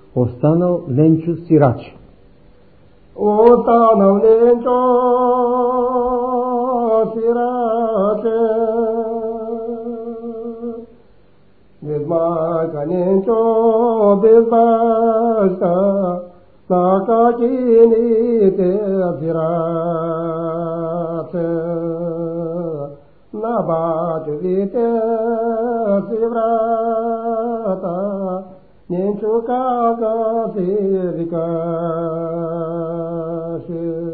Ostanov Lenciu Siraci. Ostanov Lenciu Siraci, Bezmaca Lenciu Bezbașca, Dacă chinite Siraci, Nabate vite Sivrata, Ninciu caga siricașe.